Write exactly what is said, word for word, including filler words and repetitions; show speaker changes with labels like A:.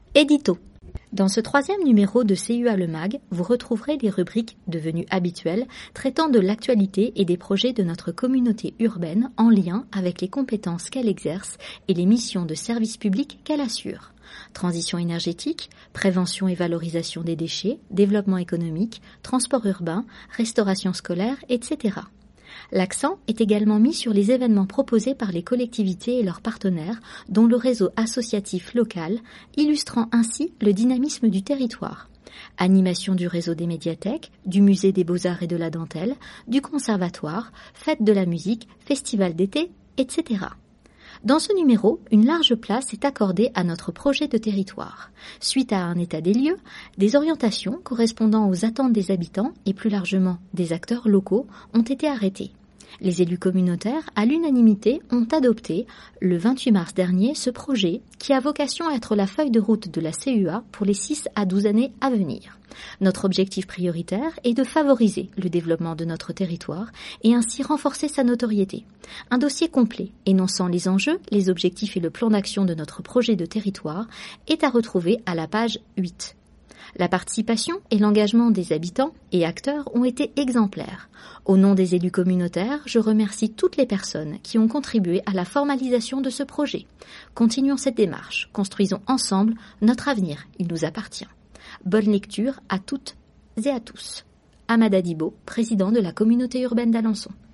A: Édito. Dans ce troisième numéro de C U A Le Mag, vous retrouverez des rubriques devenues habituelles traitant de l'actualité et des projets de notre communauté urbaine en lien avec les compétences qu'elle exerce et les missions de service public qu'elle assure. Transition énergétique, prévention et valorisation des déchets, développement économique, transport urbain, restauration scolaire, et cetera. L'accent est également mis sur les événements proposés par les collectivités et leurs partenaires, dont le réseau associatif local, illustrant ainsi le dynamisme du territoire. Animation du réseau des médiathèques, du musée des beaux-arts et de la dentelle, du conservatoire, fête de la musique, festival d'été, et cetera. Dans ce numéro, une large place est accordée à notre projet de territoire. Suite à un état des lieux, des orientations correspondant aux attentes des habitants et plus largement des acteurs locaux ont été arrêtées. Les élus communautaires, à l'unanimité, ont adopté, le vingt-huit mars dernier, ce projet qui a vocation à être la feuille de route de la C U A pour les six à douze années à venir. Notre objectif prioritaire est de favoriser le développement de notre territoire et ainsi renforcer sa notoriété. Un dossier complet, énonçant les enjeux, les objectifs et le plan d'action de notre projet de territoire est à retrouver à la page huit. La participation et l'engagement des habitants et acteurs ont été exemplaires. Au nom des élus communautaires, je remercie toutes les personnes qui ont contribué à la formalisation de ce projet. Continuons cette démarche, construisons ensemble notre avenir, il nous appartient. Bonne lecture à toutes et à tous. Amada Dibo, président de la communauté urbaine d'Alençon.